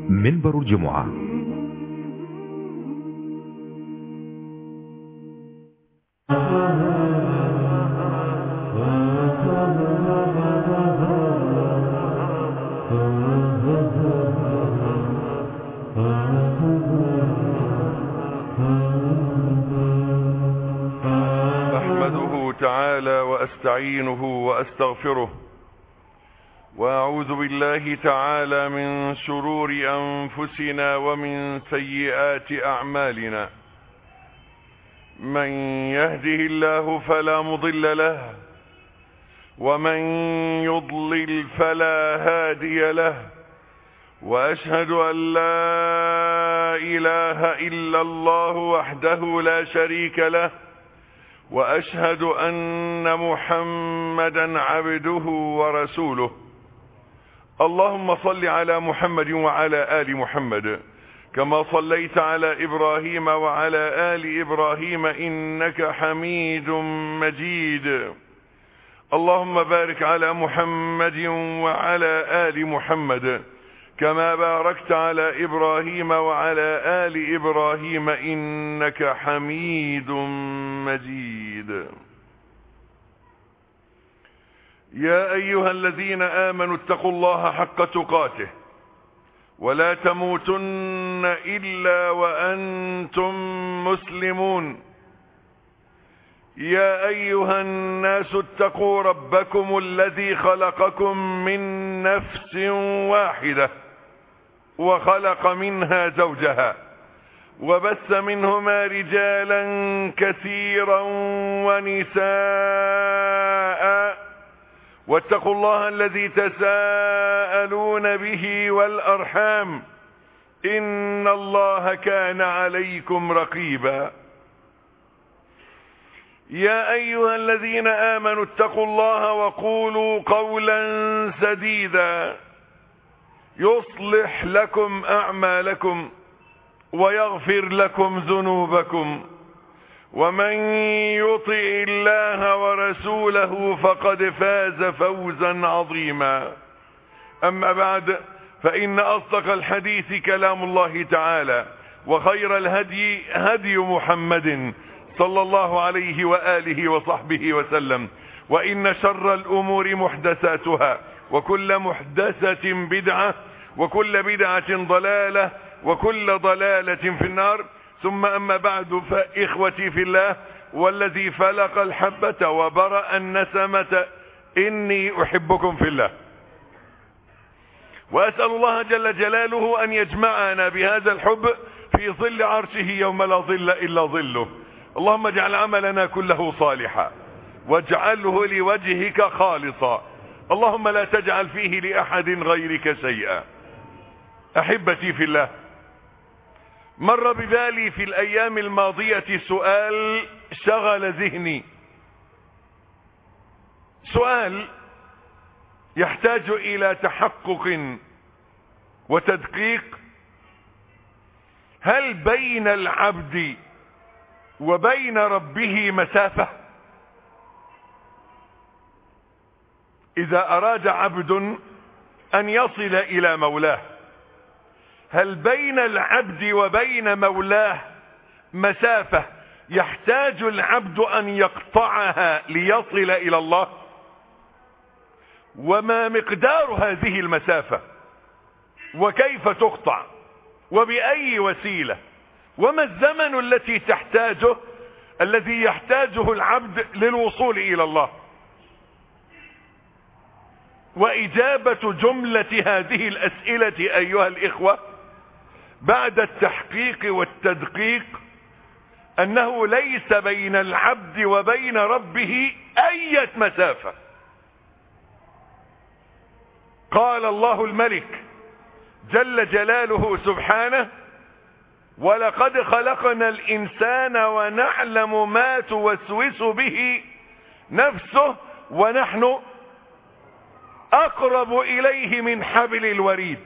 منبر الجمعة. أحمده تعالى وأستعينه وأستغفره، وأعوذ بالله تعالى من شرور أنفسنا ومن سيئات أعمالنا. من يهده الله فلا مضل له، ومن يضلل فلا هادي له، وأشهد أن لا إله إلا الله وحده لا شريك له، وأشهد أن محمدا عبده ورسوله. اللهم صل على محمد وعلى آل محمد كما صليت على إبراهيم وعلى آل إبراهيم إنك حميد مجيد. اللهم بارك على محمد وعلى آل محمد كما باركت على إبراهيم وعلى آل إبراهيم إنك حميد مجيد. يا أيها الذين آمنوا اتقوا الله حق تقاته ولا تموتن إلا وأنتم مسلمون. يا أيها الناس اتقوا ربكم الذي خلقكم من نفس واحدة وخلق منها زوجها وبث منهما رجالا كثيرا ونساء، واتقوا الله الذي تساءلون به والأرحام إن الله كان عليكم رقيبا. يا أيها الذين آمنوا اتقوا الله وقولوا قولا سديدا يصلح لكم أعمالكم ويغفر لكم ذنوبكم، ومن يطع الله ورسوله فقد فاز فوزا عظيما. أما بعد، فإن أصدق الحديث كلام الله تعالى، وخير الهدي هدي محمد صلى الله عليه وآله وصحبه وسلم، وإن شر الأمور محدثاتها، وكل محدثة بدعة، وكل بدعة ضلالة، وكل ضلالة في النار. ثم أما بعد، فإخوتي في الله والذي فلق الحبة وبرأ النسمة، إني أحبكم في الله، وأسأل الله جل جلاله أن يجمعنا بهذا الحب في ظل عرشه يوم لا ظل إلا ظله. اللهم اجعل عملنا كله صالحا واجعله لوجهك خالصا، اللهم لا تجعل فيه لأحد غيرك شيئا. أحبتي في الله، مر ببالي في الأيام الماضية سؤال شغل ذهني، سؤال يحتاج إلى تحقق وتدقيق. هل بين العبد وبين ربه مسافة؟ إذا أراد عبد أن يصل إلى مولاه، هل بين العبد وبين مولاه مسافة يحتاج العبد أن يقطعها ليصل إلى الله؟ وما مقدار هذه المسافة؟ وكيف تقطع؟ وبأي وسيلة؟ وما الزمن الذي يحتاجه العبد للوصول إلى الله؟ وإجابة جملة هذه الأسئلة أيها الإخوة بعد التحقيق والتدقيق أنه ليس بين العبد وبين ربه أي مسافة. قال الله الملك جل جلاله سبحانه: ولقد خلقنا الإنسان ونعلم ما توسوس به نفسه ونحن أقرب إليه من حبل الوريد.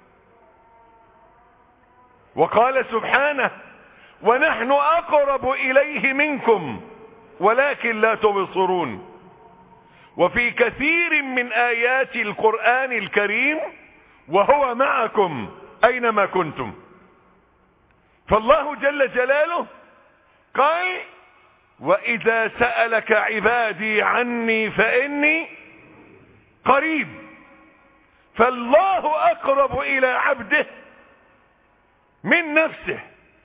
وقال سبحانه: ونحن أقرب إليه منكم ولكن لا تبصرون. وفي كثير من آيات القرآن الكريم وهو معكم أينما كنتم. فالله جل جلاله قال وإذا سألك عبادي عني فإني قريب. فالله أقرب إلى عبده من نفسه،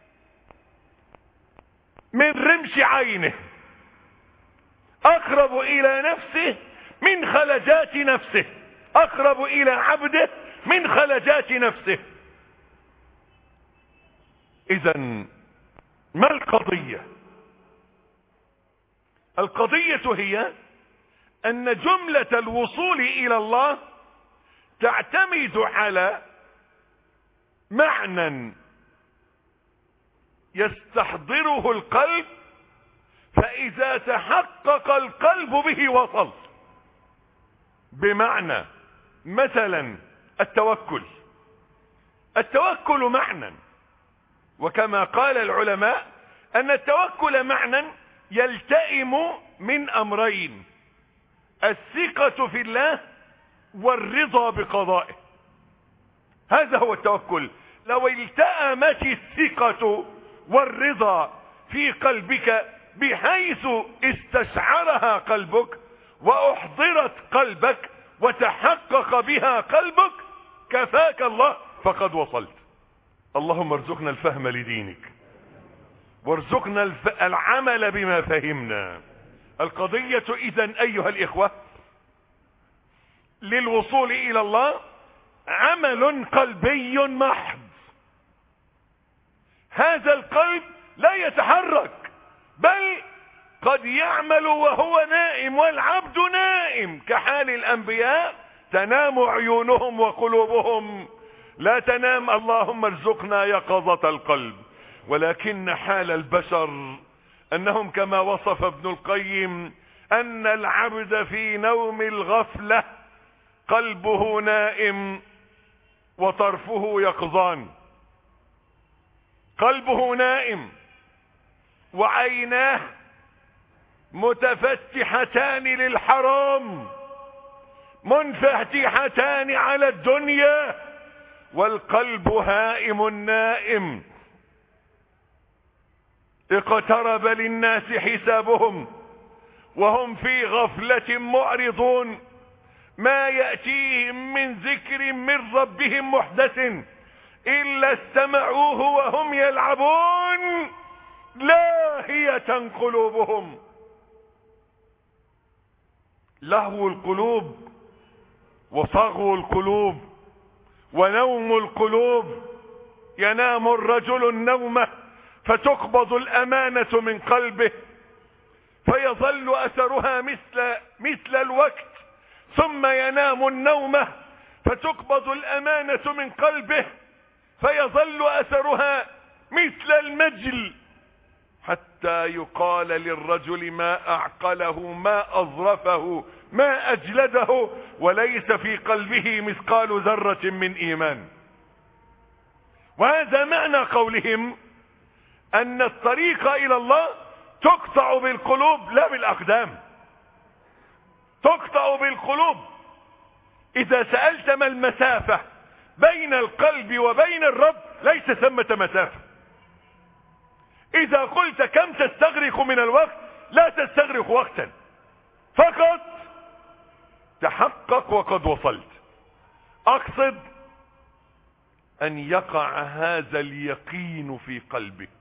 من رمش عينه، أقرب إلى نفسه من خلجات نفسه، أقرب إلى عبده من خلجات نفسه. إذن ما القضية؟ القضية هي أن جملة الوصول إلى الله تعتمد على معنى يستحضره القلب، فإذا تحقق القلب به وصل. بمعنى مثلا التوكل معنى، وكما قال العلماء أن التوكل معنى يلتئم من أمرين: الثقة في الله والرضا بقضائه. هذا هو التوكل. لو التأمت الثقة والرضا في قلبك بحيث استشعرها قلبك وأحضرت قلبك وتحقق بها قلبك، كفاك الله، فقد وصلت. اللهم ارزقنا الفهم لدينك وارزقنا العمل بما فهمنا. القضية إذن أيها الإخوة للوصول إلى الله عمل قلبي محض. هذا القلب لا يتحرك، بل قد يعمل وهو نائم، والعبد نائم كحال الأنبياء، تنام عيونهم وقلوبهم لا تنام. اللهم ارزقنا يقظة القلب. ولكن حال البشر أنهم كما وصف ابن القيم أن العبد في نوم الغفلة قلبه نائم وطرفه يقظان. قلبه نائم وعيناه متفتحتان للحرام منفتحتان على الدنيا، والقلب هائم نائم. اقترب للناس حسابهم وهم في غفلة معرضون، ما يأتيهم من ذكر من ربهم محدث إلا استمعوه وهم يلعبون لاهية قلوبهم. لهو القلوب وصغو القلوب ونوم القلوب. ينام الرجل النوم فتقبض الأمانة من قلبه فيظل أثرها مثل الوقت، ثم ينام النوم فتقبض الأمانة من قلبه فيظل أثرها مثل المجل، حتى يقال للرجل ما أعقله ما أظرفه ما أجلده، وليس في قلبه مثقال ذرة من إيمان. وهذا معنى قولهم أن الطريق إلى الله تقطع بالقلوب لا بالأقدام. تقطع بالقلوب. إذا سألت ما المسافة بين القلب وبين الرب ليس ثمة مسافة. إذا قلت كم تستغرق من الوقت لا تستغرق وقتا، فقط تحقق وقد وصلت. أقصد أن يقع هذا اليقين في قلبك.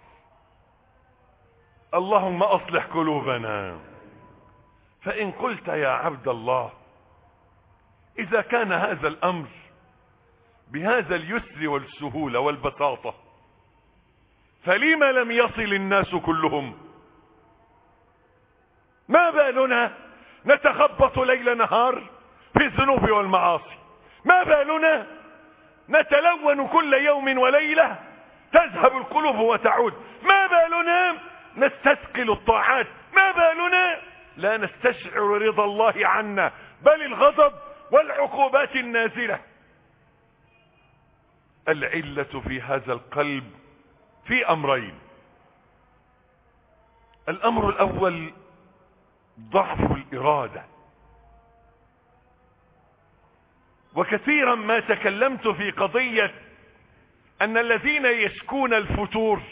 اللهم أصلح قلوبنا. فإن قلت يا عبد الله إذا كان هذا الأمر بهذا اليسر والسهولة والبساطة فلما لم يصل الناس كلهم؟ ما بالنا نتخبط ليل نهار في الذنوب والمعاصي؟ ما بالنا نتلون كل يوم وليلة تذهب القلوب وتعود؟ ما بالنا نستثقل الطاعات؟ ما بالنا لا نستشعر رضا الله عنا بل الغضب والعقوبات النازلة؟ العلة في هذا القلب في أمرين. الأمر الأول ضعف الإرادة. وكثيرا ما تكلمت في قضية ان الذين يشكون الفتور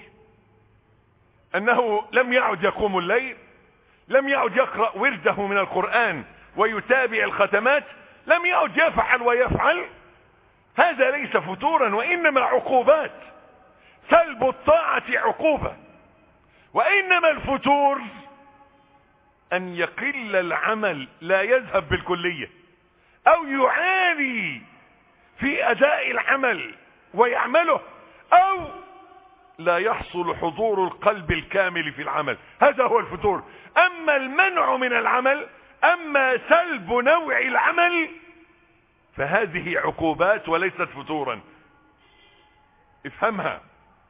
انه لم يعد يقوم الليل، لم يعد يقرأ ورده من القرآن ويتابع الختمات، لم يعد يفعل ويفعل، هذا ليس فتورا وانما عقوبات. سلب الطاعة عقوبة، وانما الفتور ان يقل العمل لا يذهب بالكلية، او يعاني في اداء العمل ويعمله، او لا يحصل حضور القلب الكامل في العمل، هذا هو الفتور. اما المنع من العمل، اما سلب نوع العمل، فهذه عقوبات وليست فتورا. افهمها.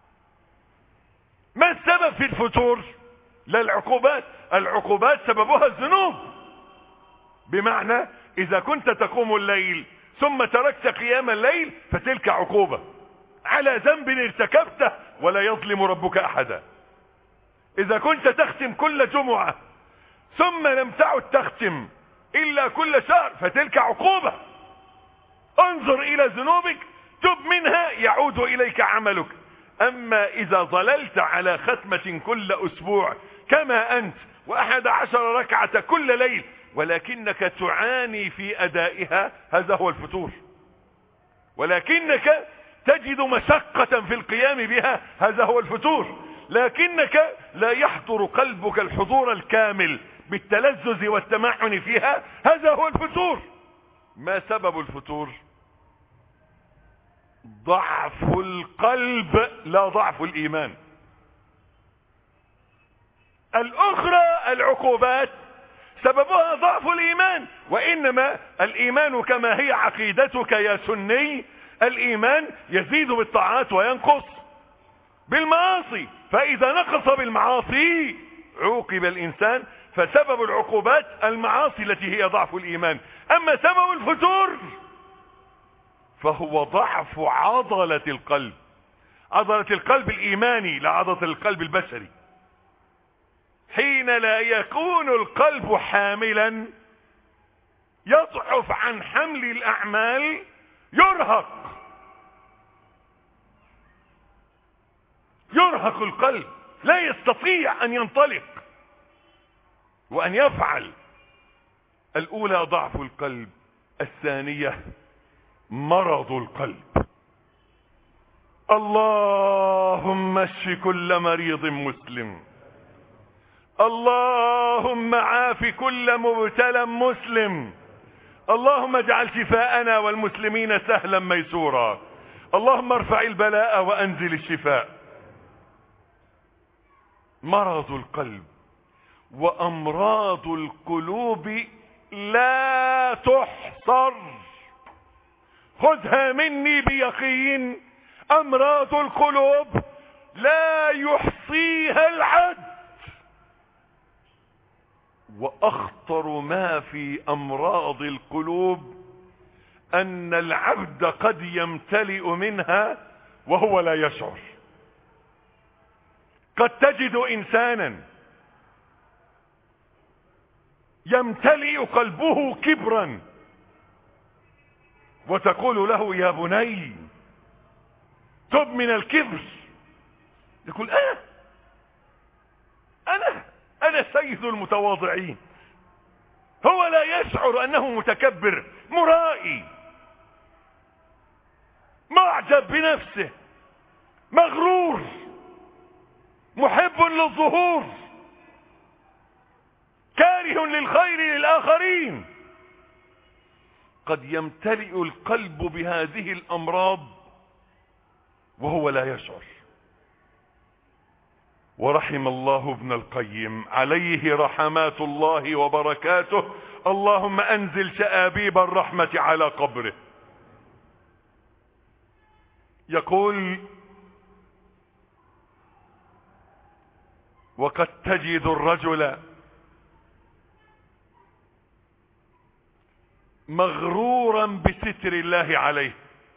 ما السبب في الفتور؟ لا العقوبات، العقوبات سببها الذنوب. بمعنى اذا كنت تقوم الليل ثم تركت قيام الليل فتلك عقوبة على ذنب ارتكبته، ولا يظلم ربك احدا. اذا كنت تختم كل جمعة ثم لم تعد تختم الا كل شهر فتلك عقوبة. انظر الى ذنوبك، تب منها يعود اليك عملك. اما اذا ظللت على ختمة كل اسبوع كما انت و11 ركعة كل ليل ولكنك تعاني في ادائها، هذا هو الفتور. ولكنك تجد مشقة في القيام بها، هذا هو الفتور. لكنك لا يحضر قلبك الحضور الكامل بالتلذذ والتمعن فيها، هذا هو الفتور. ما سبب الفتور؟ ضعف القلب لا ضعف الايمان. الاخرى العقوبات سببها ضعف الايمان، وانما الايمان كما هي عقيدتك يا سني، الايمان يزيد بالطاعات وينقص بالمعاصي، فاذا نقص بالمعاصي عوقب الانسان. فسبب العقوبات المعاصي التي هي ضعف الايمان. اما سبب الفتور فهو ضعف عضلة القلب، عضلة القلب الايماني لا عضلة القلب البشري. حين لا يكون القلب حاملا يضعف عن حمل الاعمال، يرهق القلب، لا يستطيع ان ينطلق وان يفعل. الاولى ضعف القلب، الثانية مرض القلب. اللهم اشف كل مريض مسلم، اللهم عاف كل مبتلى مسلم، اللهم اجعل شفاءنا والمسلمين سهلا ميسورا، اللهم ارفع البلاء وانزل الشفاء. مرض القلب وامراض القلوب لا تحصر، خذها مني بيقين. امراض القلوب لا يحصيها العد، واخطر ما في امراض القلوب ان العبد قد يمتلئ منها وهو لا يشعر. قد تجد انسانا يمتلئ قلبه كبرا وتقول له يا بني تب من الكبر، يقول انا سيد المتواضعين. هو لا يشعر انه متكبر، مرائي، معجب بنفسه، مغرور، محب للظهور، كاره للخير للآخرين. قد يمتلئ القلب بهذه الأمراض وهو لا يشعر. ورحم الله ابن القيم عليه رحمات الله وبركاته، اللهم انزل شآبيب الرحمة على قبره. يقول وقد تجد الرجل مغرورا بستر الله عليه،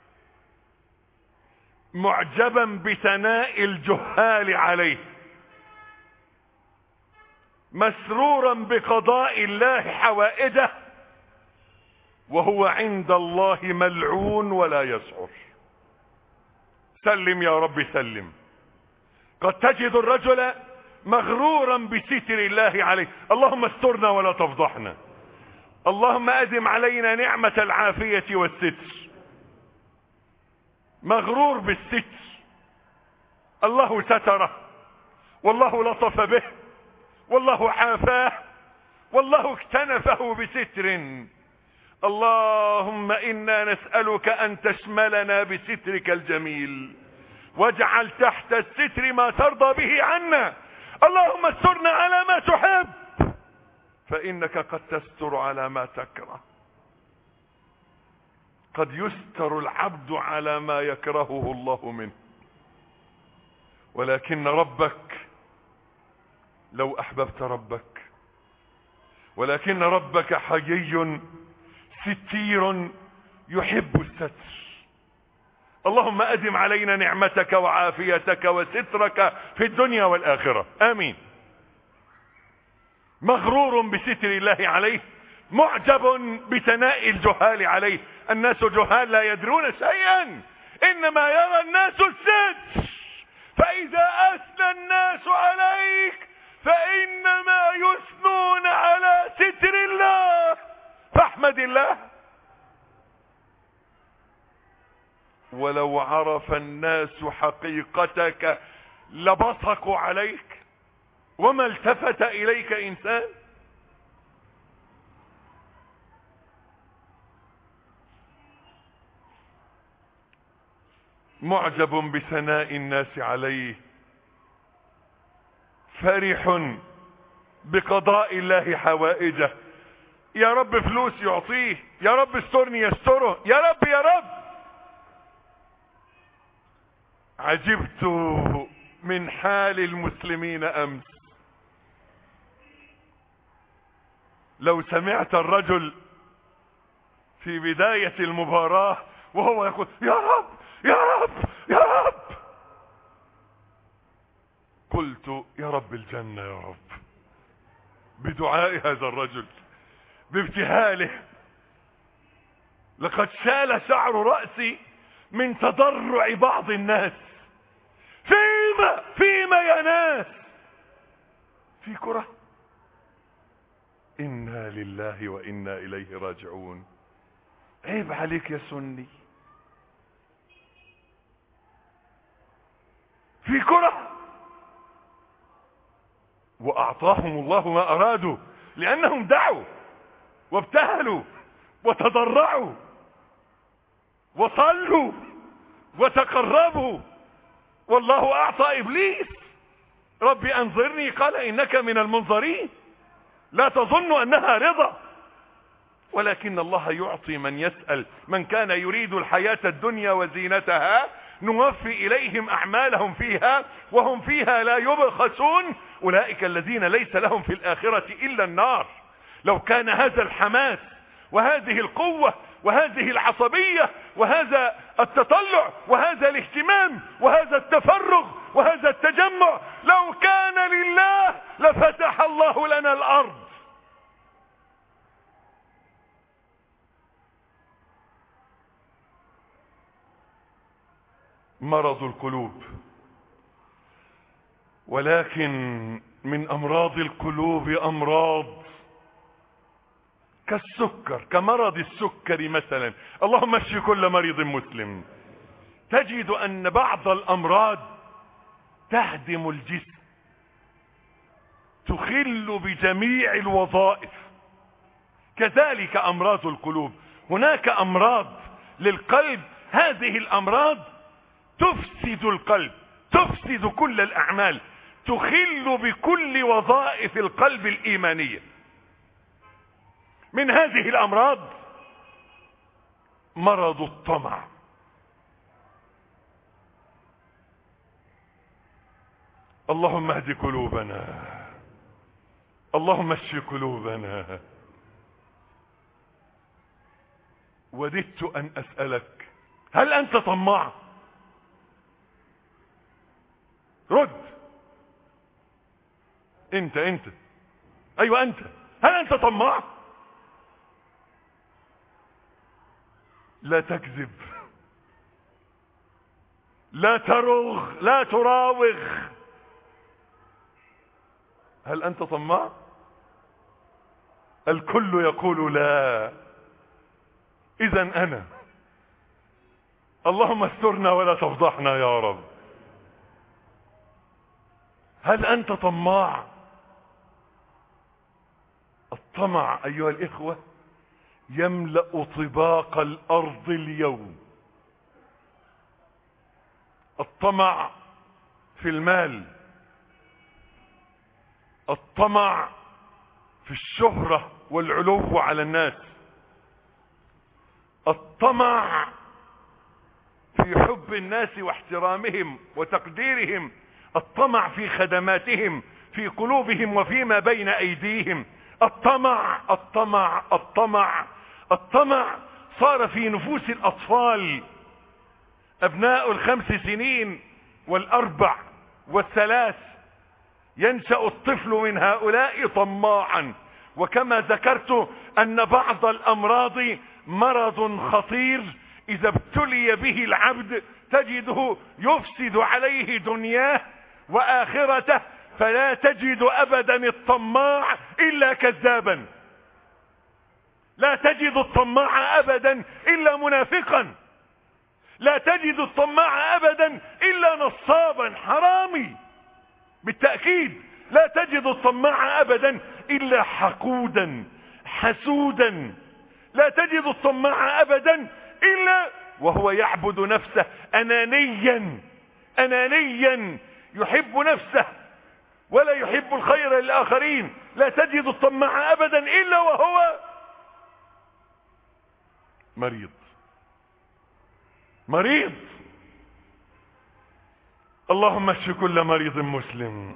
معجبا بثناء الجهال عليه، مسرورا بقضاء الله حوائجه، وهو عند الله ملعون ولا يشعر. سلم يا رب سلم. قد تجد الرجل مغرورا بستر الله عليه. اللهم استرنا ولا تفضحنا. اللهم أدم علينا نعمة العافية والستر. مغرور بالستر، الله ستره، والله لطف به، والله عافاه، والله اكتنفه بستر. اللهم إنا نسألك أن تشملنا بسترك الجميل، واجعل تحت الستر ما ترضى به عنا. اللهم استرنا على ما تحب، فإنك قد تستر على ما تكره. قد يستر العبد على ما يكرهه الله منه، ولكن ربك لو أحببت ربك، ولكن ربك حيي ستير يحب الستر. اللهم أدم علينا نعمتك وعافيتك وسترك في الدنيا والآخرة، آمين. مغرور بستر الله عليه، معجب بثناء الجهال عليه. الناس جهال لا يدرون شيئا، إنما يرى الناس الستر. فإذا أثنى الناس عليك فإنما يثنون على ستر الله، فاحمد الله. ولو عرف الناس حقيقتك لبصقوا عليك وما التفت إليك إنسان. معجب بثناء الناس عليه، فرح بقضاء الله حوائجه. يا رب فلوس يعطيه، يا رب استرني يستره، يا رب يا رب. عجبت من حال المسلمين أمس. لو سمعت الرجل في بداية المباراة وهو يقول يا رب يا رب يا رب، قلت يا رب الجنة يا رب، بدعاء هذا الرجل، بابتهاله. لقد شال شعر رأسي من تضرع بعض الناس. فيما يا ناس؟ في كرة؟ إنا لله وإنا إليه راجعون. عيب عليك يا سني، في كرة. وأعطاهم الله ما أرادوا، لأنهم دعوا وابتهلوا وتضرعوا وصلوا وتقربوا. والله أعطى إبليس ربي أنظرني، قال إنك من المنظرين. لا تظن أنها رضا، ولكن الله يعطي من يسأل. من كان يريد الحياة الدنيا وزينتها نوفي إليهم أعمالهم فيها وهم فيها لا يبخسون. أولئك الذين ليس لهم في الآخرة إلا النار. لو كان هذا الحماس وهذه القوة وهذه العصبية وهذا التطلع وهذا الاهتمام وهذا التفرغ وهذا التجمع لو كان لله لفتح الله لنا الأرض. مرض القلوب. ولكن من أمراض القلوب أمراض كالسكر، كمرض السكر مثلا. اللهم اشف كل مريض مسلم. تجد أن بعض الأمراض تهدم الجسم، تخل بجميع الوظائف. كذلك أمراض القلوب. هناك أمراض للقلب، هذه الأمراض تفسد القلب، تفسد كل الأعمال، تخل بكل وظائف القلب الإيمانية. من هذه الأمراض مرض الطمع. اللهم اهد قلوبنا، اللهم اشف قلوبنا. وددت أن أسألك، هل أنت طماع؟ رد. انت ايوه انت، هل انت طماع؟ لا تكذب، لا ترغ، لا تراوغ. هل أنت طماع؟ الكل يقول لا، إذا أنا. اللهم استرنا ولا تفضحنا يا رب. هل أنت طماع؟ الطمع أيها الإخوة يملأ طباق الأرض اليوم. الطمع في المال، الطمع في الشهرة والعلو على الناس، الطمع في حب الناس واحترامهم وتقديرهم، الطمع في خدماتهم في قلوبهم وفيما بين أيديهم. الطمع الطمع الطمع الطمع صار في نفوس الأطفال، أبناء ال5 سنين وال4 وال3. ينشأ الطفل من هؤلاء طماعا. وكما ذكرت أن بعض الأمراض مرض خطير إذا ابتلي به العبد تجده يفسد عليه دنياه وآخرته، فلا تجد أبدا الطماع إلا كذابا، لا تجد الطماع أبدا إلا منافقا، لا تجد الطماع أبدا إلا نصابا حرامي. بالتأكيد لا تجد الطماع أبدا إلا حقودا حسودا، لا تجد الطماع أبدا إلا وهو يعبد نفسه أنانيا أنانيا، يحب نفسه ولا يحب الخير للآخرين. لا تجد الطماع أبدا إلا وهو مريض مريض. اللهم اشف كل مريض مسلم،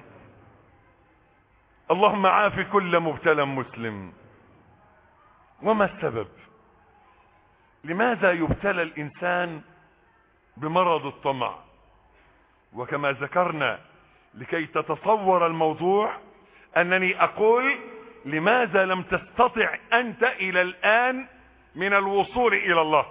اللهم عاف كل مبتلى مسلم. وما السبب؟ لماذا يبتلى الإنسان بمرض الطمع؟ وكما ذكرنا لكي تتصور الموضوع أنني أقول: لماذا لم تستطع أنت إلى الآن من الوصول إلى الله؟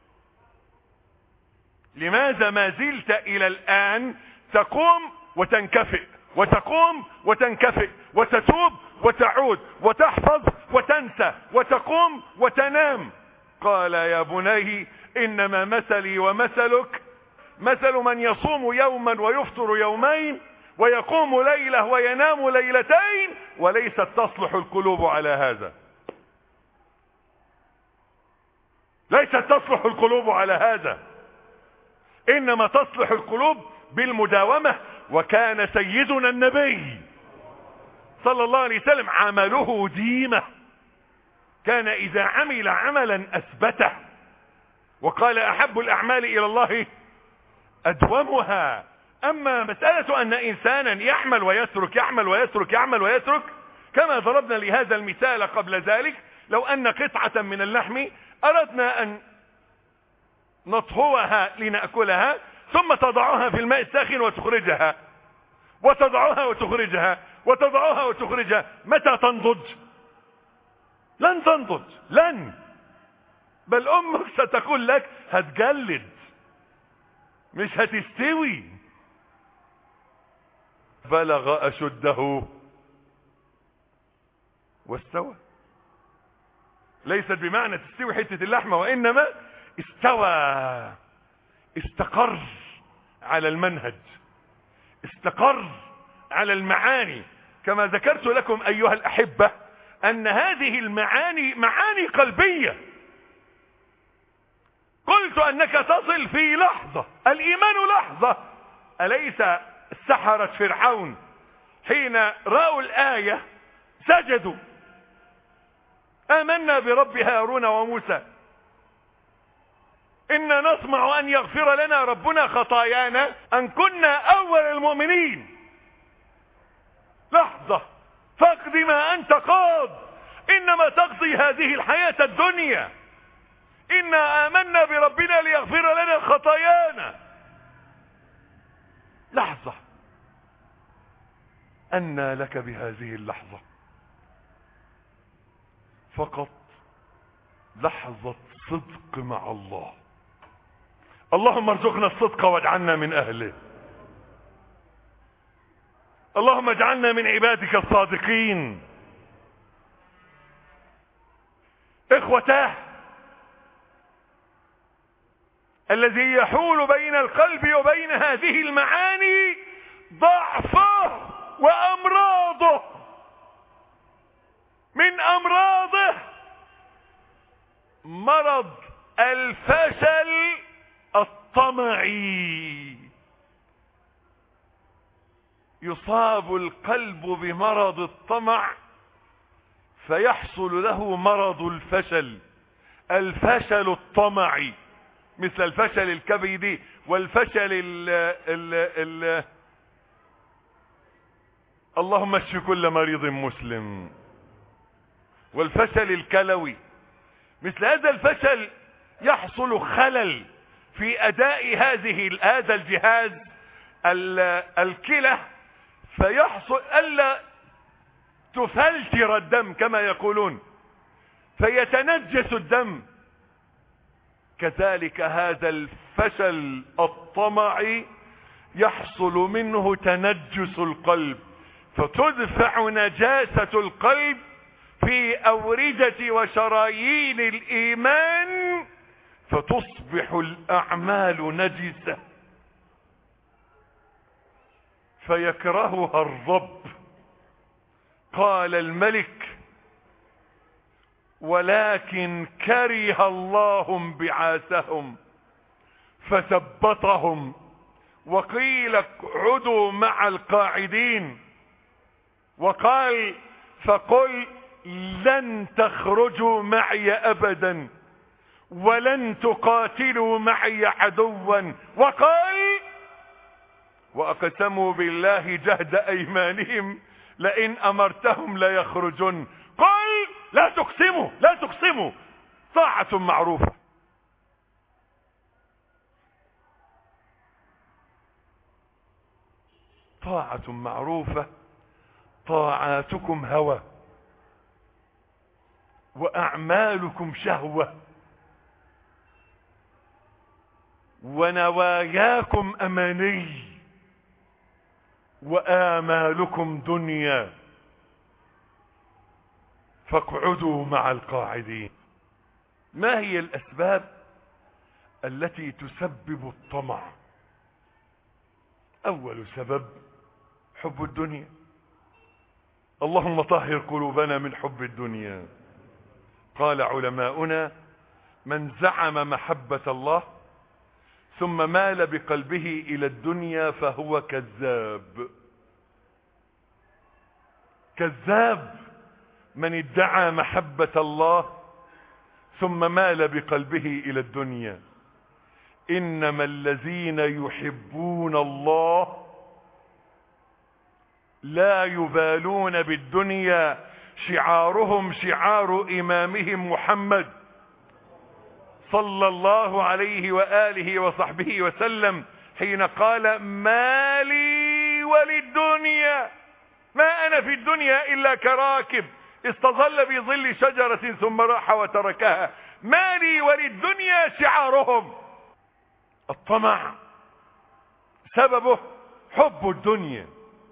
لماذا ما زلت إلى الآن تقوم وتنكفئ وتقوم وتنكفئ وتتوب وتعود وتحفظ وتنسى وتقوم وتنام؟ قال: يا بني إنما مثلي ومثلك مثل من يصوم يوما ويفطر يومين ويقوم ليلة وينام ليلتين، وليست تصلح القلوب على هذا، ليست تصلح القلوب على هذا، إنما تصلح القلوب بالمداومة. وكان سيدنا النبي صلى الله عليه وسلم عمله ديمة، كان إذا عمل عملا أثبته، وقال: أحب الأعمال إلى الله أدومها. أما مسألة أن إنسانا يعمل ويترك يعمل ويترك يعمل ويترك، كما ضربنا لهذا المثال قبل ذلك: لو أن قطعة من اللحم أردنا أن نطهوها لنأكلها، ثم تضعها في الماء الساخن وتخرجها وتضعها وتخرجها وتضعها وتخرجها، متى تنضج؟ لن تنضج، لن، بل أمك ستقول لك هتجلد مش هتستوي. بلغ أشده واستوى، ليست بمعنى تستوي حتة اللحمة، وإنما استوى، استقر على المنهج، استقر على المعاني. كما ذكرت لكم أيها الأحبة أن هذه المعاني معاني قلبية. قلت أنك تصل في لحظة، الإيمان لحظة. أليس سحرة فرعون حين رأوا الآية سجدوا؟ آمنا برب هارون وموسى إنا نطمع أن يغفر لنا ربنا خطايانا أن كنا أول المؤمنين. لحظة، فاقض ما أنت قاض، إنما تقضي هذه الحياة الدنيا. إنا آمنا بربنا ليغفر لنا خطايانا. لحظة، أنى لك بهذه اللحظة فقط لحظة صدق مع الله. اللهم ارزقنا الصدق واجعلنا من اهله. اللهم اجعلنا من عبادك الصادقين. اخوتاه، الذي يحول بين القلب وبين هذه المعاني ضعفه وامراضه. من امراضه مرض الفشل الطمعي. يصاب القلب بمرض الطمع فيحصل له مرض الفشل الطمعي، مثل الفشل الكبدي والفشل اللهم اشف كل مريض مسلم، والفشل الكلوي. مثل هذا الفشل يحصل خلل في اداء هذا الجهاز الكلى، فيحصل الا تفلتر الدم كما يقولون، فيتنجس الدم. كذلك هذا الفشل الطمعي يحصل منه تنجس القلب، فتدفع نجاسة القلب في أوردة وشرايين الإيمان، فتصبح الأعمال نجسة، فيكرهها الرب. قال الملك: ولكن كره الله انبعاثهم فثبطهم وقيل اقعدوا مع القاعدين، وقال: فقل لن تخرجوا معي ابدا ولن تقاتلوا معي عدوا، وقال: واقسموا بالله جهد ايمانهم لئن امرتهم ليخرجن. قل لا تقسموا، طاعة معروفة. طاعة معروفة. طاعاتكم هوى واعمالكم شهوة ونواياكم اماني وآمالكم دنيا، فاقعدوا مع القاعدين. ما هي الأسباب التي تسبب الطمع؟ أول سبب حب الدنيا. اللهم طهر قلوبنا من حب الدنيا. قال علماؤنا: من زعم محبة الله ثم مال بقلبه إلى الدنيا فهو كذاب من ادعى محبة الله ثم مال بقلبه إلى الدنيا. إنما الذين يحبون الله لا يبالون بالدنيا، شعارهم شعار إمامهم محمد صلى الله عليه وآله وصحبه وسلم حين قال: ما لي وللدنيا، ما أنا في الدنيا إلا كراكب استظل بظل شجرة ثم راح وتركها. ما لي وللدنيا شعارهم. الطمع سببه حب الدنيا،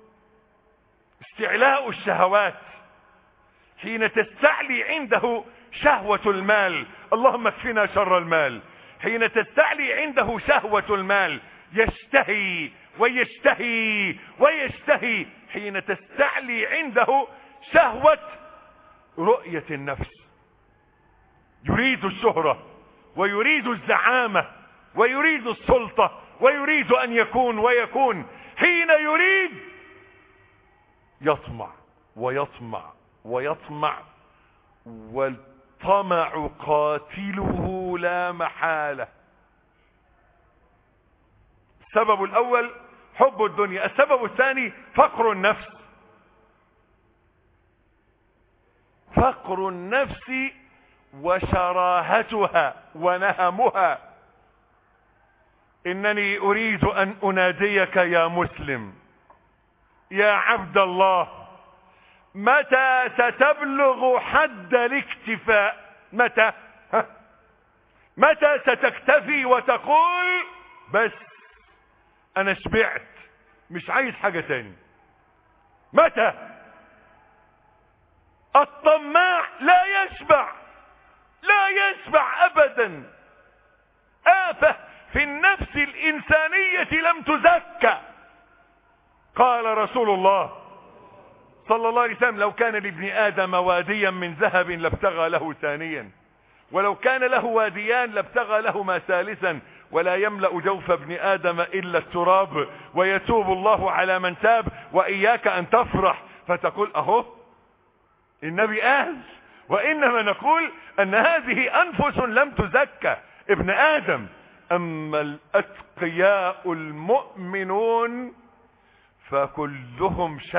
استعلاء الشهوات. حين تستعلي عنده شهوة المال، اللهم اكفنا شر المال، حين تستعلي عنده شهوة المال يشتهي ويشتهي ويشتهي. حين تستعلي عنده شهوة رؤية النفس، يريد الشهرة ويريد الزعامة ويريد السلطة ويريد أن يكون ويكون. حين يريد يطمع ويطمع ويطمع، والطمع قاتله لا محالة. السبب الأول حب الدنيا. السبب الثاني فقر النفس. فقر النفس وشراهتها ونهمها. إنني أريد أن أناديك يا مسلم، يا عبد الله، متى ستبلغ حد الاكتفاء؟ متى؟ متى ستكتفي وتقول بس انا شبعت مش عايز حاجة تاني؟ متى؟ الطماع لا يشبع، لا يشبع ابدا. آفة في النفس الانسانية لم تزكى. قال رسول الله صلى الله عليه وسلم: لو كان لابن آدم واديا من ذهب لابتغى له ثانيا، ولو كان له واديان لابتغى لهما ثالثا، ولا يملأ جوف ابن آدم إلا التراب، ويتوب الله على من تاب. وإياك أن تفرح فتقول أهو النبي قال، وإنما نقول أن هذه أنفس لم تزكى. ابن آدم. أما الأتقياء المؤمنون فكلهم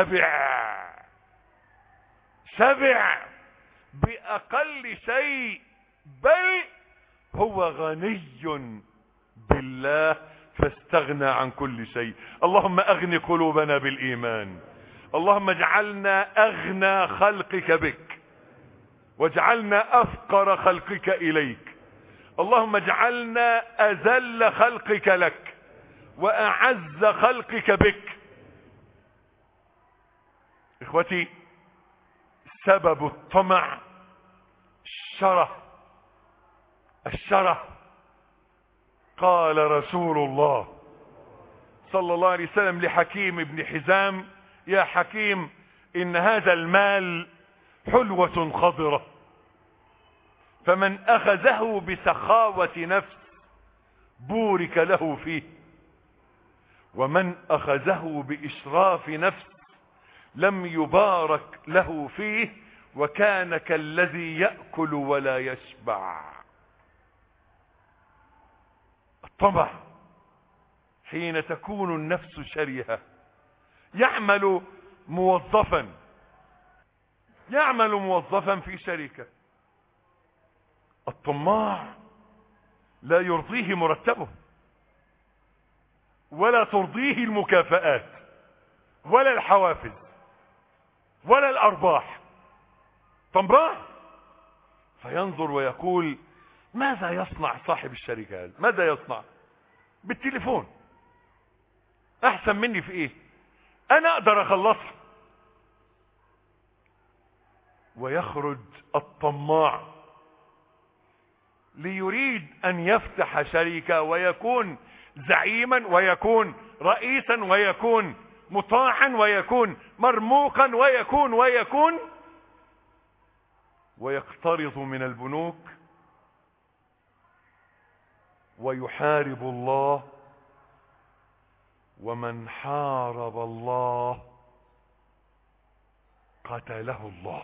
شبع بأقل شيء، بل هو غني بالله فاستغنى عن كل شيء. اللهم أغن قلوبنا بالإيمان. اللهم اجعلنا أغنى خلقك بك، واجعلنا أفقر خلقك إليك. اللهم اجعلنا أذل خلقك لك وأعز خلقك بك. إخوتي، سبب الطمع الشره. قال رسول الله صلى الله عليه وسلم لحكيم بن حزام: يا حكيم، إن هذا المال حلوة خضرة، فمن أخذه بسخاوة نفس بورك له فيه، ومن أخذه بإشراف نفس لم يبارك له فيه، وكان كالذي يأكل ولا يشبع. الطمع حين تكون النفس شرهة. يعمل موظفا في شركة. الطماع لا يرضيه مرتبه، ولا ترضيه المكافآت، ولا الحوافز، ولا الأرباح. طماع فينظر ويقول: ماذا يصنع صاحب الشركة هذا؟ ماذا يصنع؟ بالتليفون أحسن مني في إيه؟ أنا أقدر أخلصها. ويخرج الطماع ليريد أن يفتح شركة ويكون زعيما، ويكون رئيسا، ويكون مطاعا، ويكون مرموقا، ويكون ويقترض من البنوك ويحارب الله. ومن حارب الله قتله الله.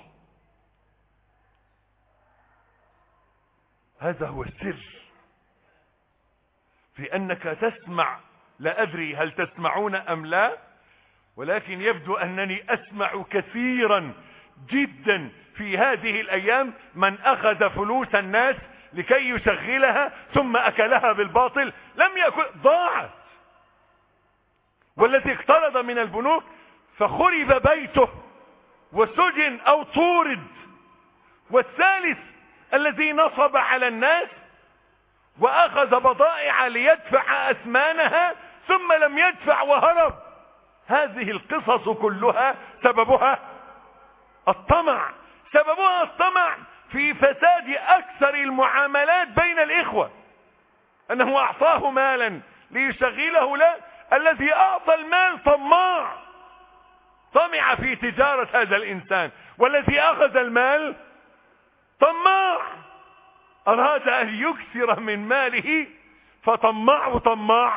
هذا هو السر في أنك تسمع. لا أدري هل تسمعون أم لا، ولكن يبدو أنني أسمع كثيرا جدا في هذه الأيام من أخذ فلوس الناس لكي يشغلها ثم أكلها بالباطل. لم يأكل، ضاعت. والذي اقترض من البنوك فخرب بيته وسجن أو طورد. والثالث الذي نصب على الناس وأخذ بضائع ليدفع أثمانها ثم لم يدفع وهرب. هذه القصص كلها سببها الطمع. سببها الطمع في فساد أكثر المعاملات بين الإخوة. أنه أعطاه مالا ليشغله له، الذي أعطى المال طماع، طمع في تجارة هذا الإنسان. والذي أخذ المال طماع، أراد أن يكثر من ماله فطمع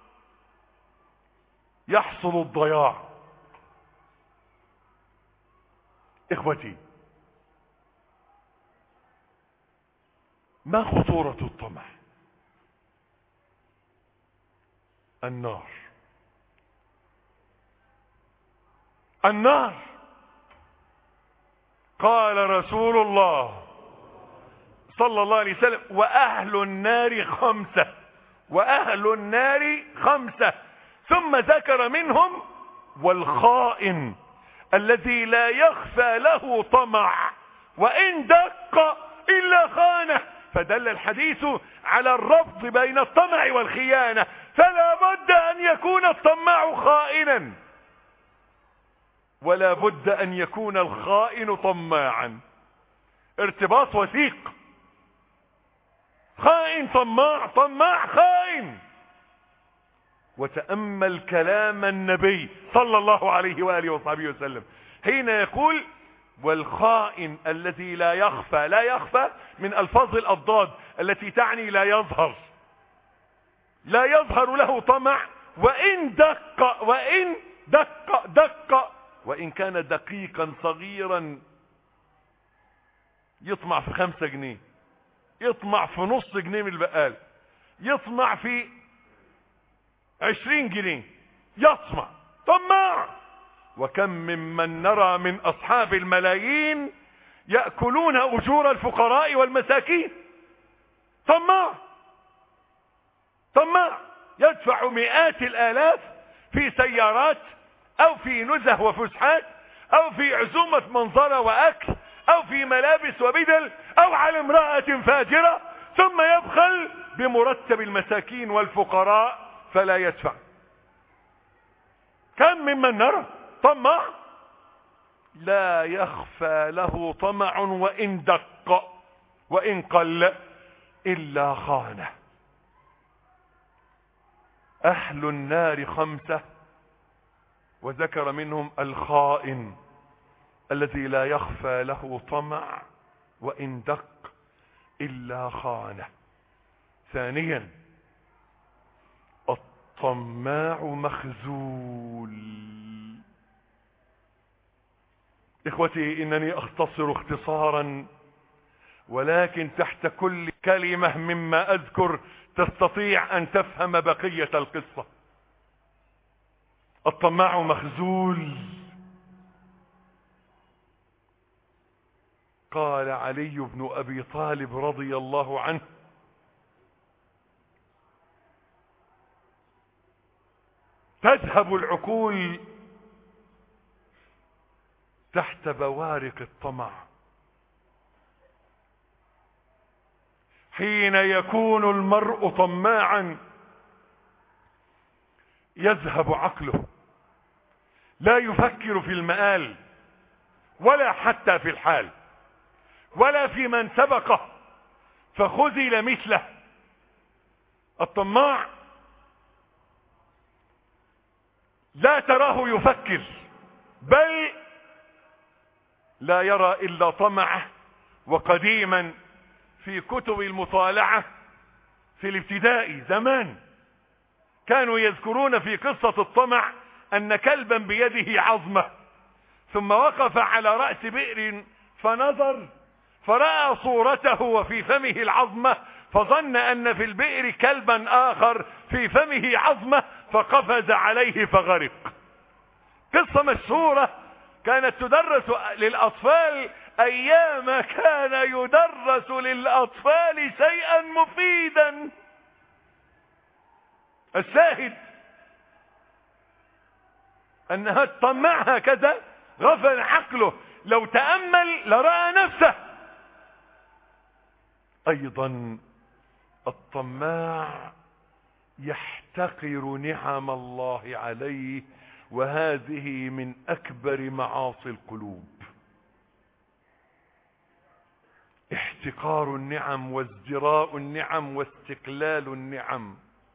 يحصل الضياع. إخوتي، ما خطورة الطمع؟ النار. قال رسول الله صلى الله عليه وسلم: وأهل النار خمسة. ثم ذكر منهم: والخائن الذي لا يخفى له طمع، وإن دق إلا خانه. فدل الحديث على الربط بين الطمع والخيانة، فلا بد أن يكون الطماع خائنا، ولا بد أن يكون الخائن طماعا. ارتباط وثيق. خائن طماع، طماع خائن. وتأمل كلام النبي صلى الله عليه وآله وصحبه وسلم حين يقول: والخائن الذي لا يخفى. لا يخفى من ألفاظ الأضداد التي تعني لا يظهر. لا يظهر له طمع، وإن دق وإن كان دقيقا صغيرا. يطمع في 5 جنيه، يطمع في نص جنيه من البقال، يطمع في 20 جنيه، يطمع طماع. وكم ممن نرى من أصحاب الملايين يأكلون أجور الفقراء والمساكين. طماع يدفع مئات الآلاف في سيارات أو في نزه وفسحات أو في عزومة منظرة وأكل أو في ملابس وبدل أو على امرأة فاجرة، ثم يبخل بمرتب المساكين والفقراء فلا يدفع. كم ممن نرى طمع لا يخفى له طمع، وإن دق وإن قل إلا خانه. أهل النار 5، وذكر منهم الخائن الذي لا يخفى له طمع وإن دق إلا خانه. ثانيا الطماع مخذول. إخوتي، إنني أختصر اختصارا، ولكن تحت كل كلمة مما أذكر تستطيع أن تفهم بقية القصة. الطماع مخذول. قال علي بن أبي طالب رضي الله عنه: تذهب العقول تحت بوارق الطمع. حين يكون المرء طماعا يذهب عقله، لا يفكر في المآل ولا حتى في الحال ولا في من سبقه فخذل مثله. الطماع لا تراه يفكر، بل لا يرى إلا طمعه. وقديما في كتب المطالعة في الابتدائي زمان كانوا يذكرون في قصة الطمع أن كلبا بيده عظمة، ثم وقف على رأس بئر فنظر فرأى صورته وفي فمه العظمة، فظن أن في البئر كلبا آخر في فمه عظمة، فقفز عليه فغرق. قصة مشهورة كانت تدرس للأطفال أيام كان يدرس للأطفال شيئا مفيدا. الشاهد أنها الطماع هكذا غفل عقله، لو تأمل لرأى نفسه. أيضا الطماع يحتقر نعم الله عليه، وهذه من أكبر معاصي القلوب. احتقار النعم وازدراء النعم واستقلال النعم.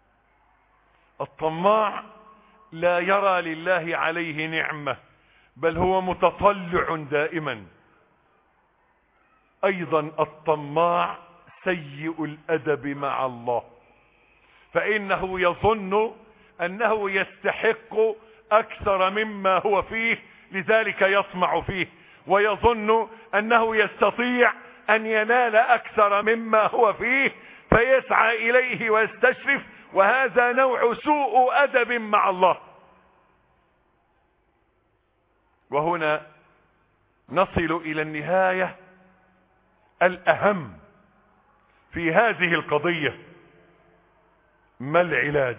الطماع لا يرى لله عليه نعمة، بل هو متطلع دائما. أيضا الطماع سيء الأدب مع الله، فإنه يظن أنه يستحق أكثر مما هو فيه، لذلك يطمع فيه، ويظن أنه يستطيع أن ينال أكثر مما هو فيه فيسعى إليه ويستشرف، وهذا نوع سوء أدب مع الله. وهنا نصل إلى النهاية الأهم في هذه القضية: ما العلاج؟